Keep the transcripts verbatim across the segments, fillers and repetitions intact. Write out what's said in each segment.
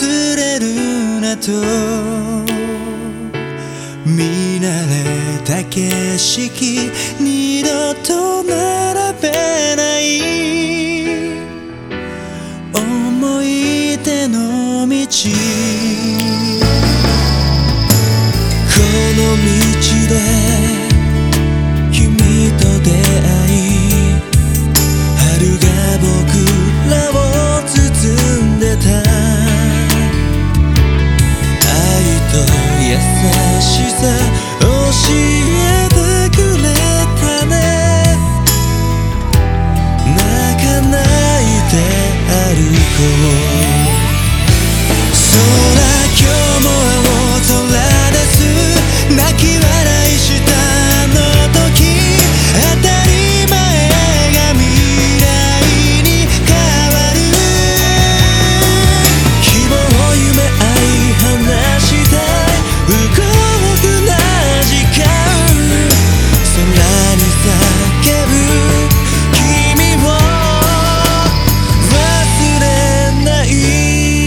忘れるなと見慣れた景色二度と並べない思い出の道この道で君と出会い春が僕らを包んでた愛と優しさ教えてくれたね泣かないで歩こう空今日も青空です泣き笑いしたあの時当たり前が未来に変わる希望夢愛話したい動くな時間空に叫ぶ君を忘れない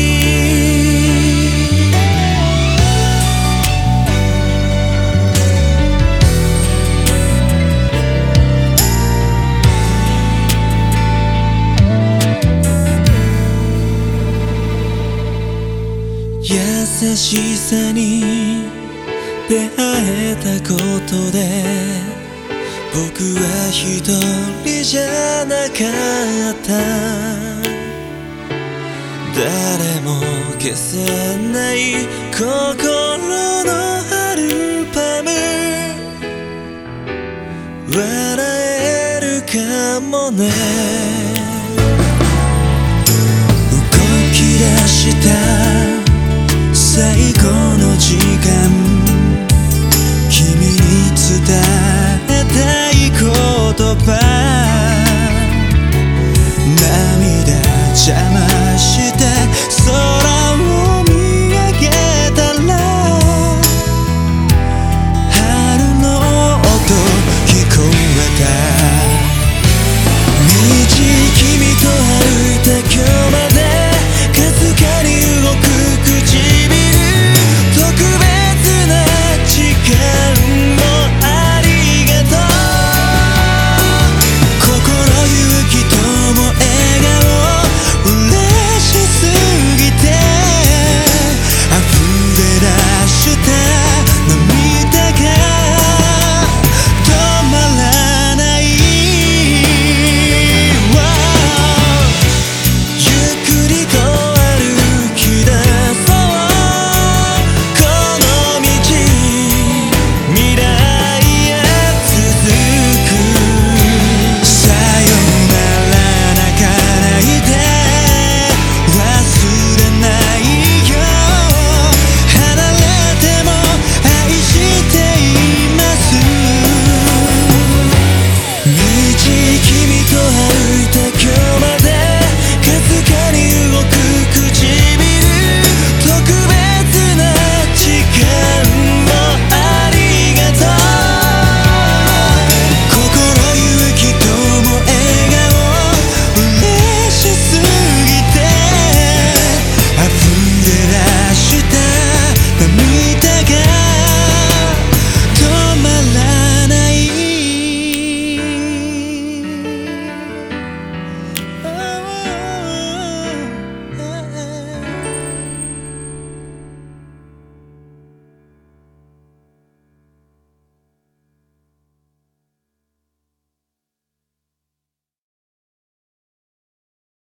優しさに出会えたことで僕は一人じゃなかった誰も消せない心のアルバム笑えるかもね